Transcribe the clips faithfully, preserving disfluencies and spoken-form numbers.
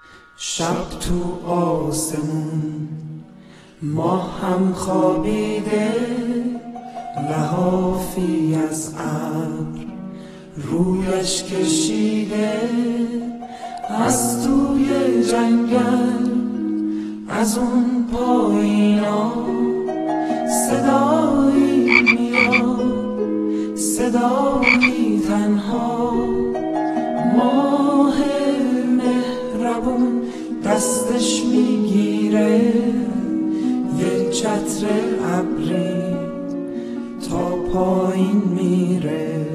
شب تو آسمون ما هم خوابیده، لحافی از ابر رویش کشیده. از توی جنگل از اون پایینا صدایی میاد، صدایی تنها. ماه مهربون دستش میگیره یه چتر ابری تا پایین میره.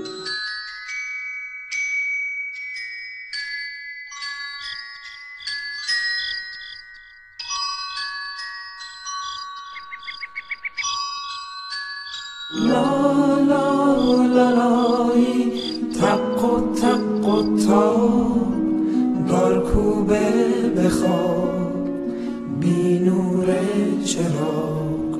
لا لا لا لایی تق و تق و تا دارکوبه بخواب بی نور چراغ.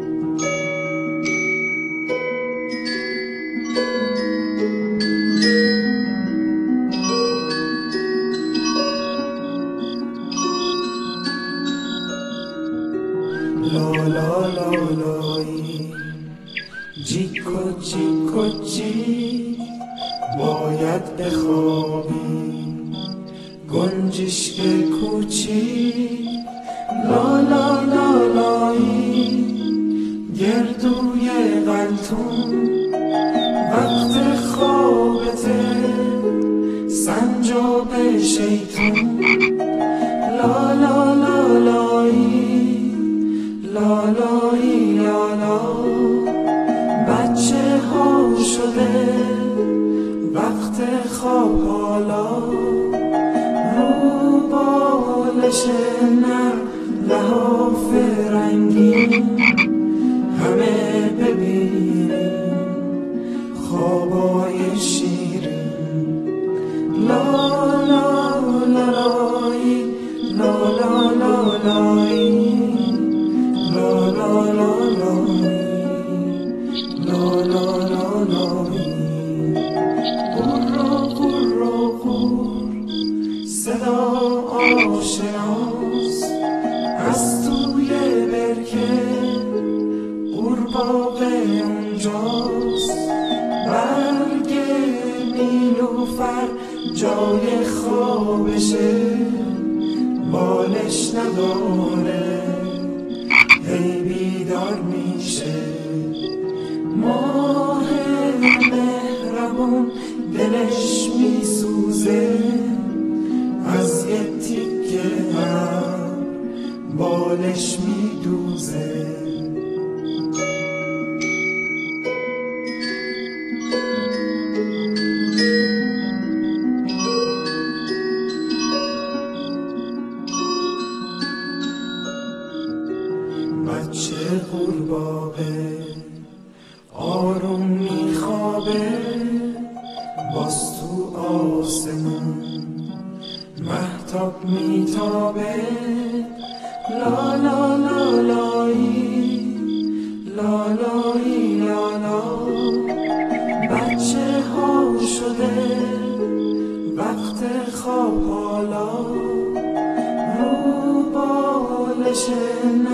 لا لا لا لایی جیکو جیکو جی باید بخوابی گنجشک کوچی. لا لا لا لایی گردوی قلتون وقت خوابته سنجاب شیطون. لا لا لا لایی لا لایی لا لا بچه ها شده وقت خواب حالا. رو بالش نر لحاف رنگین همه ببینیم خوابای شیرین. لا لا لا لایی لا لا لا لایی لا لا لا لایی لا لا لا لایی. قرا قرا قر صدا آشناس از توی برکه قورباغه اونجاست. برگ نیلوفر جای خوابشه بالش نداره هی بیدار میشه. ماه مهربون دلش میسوزه از یه تیکه هم بالش میدوزه. بچه قورباغه آروم میخوابه باز تو آسمون مهتاب میتابه. لا لا لا لایی لا لایی لا لا بچه ها شده وقت خواب حالا. رو بالش